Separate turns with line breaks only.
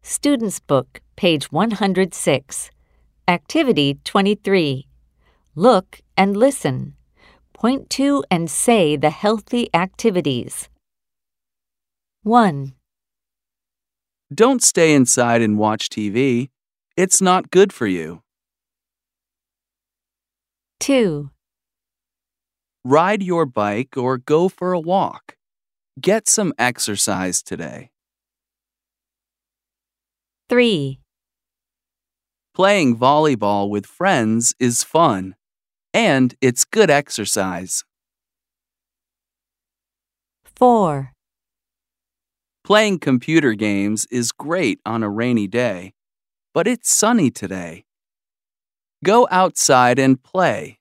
Student's Book, page 106. Activity 23. Look and listen. Point to and say the healthy activities. 1,
Don't stay inside and watch TV. It's not good for you.
2,
Ride your bike or go for a walk. Get some exercise today.
3,
Playing volleyball with friends is fun, and it's good exercise.
4,
Playing computer games is great on a rainy day, but it's sunny today. Go outside and play.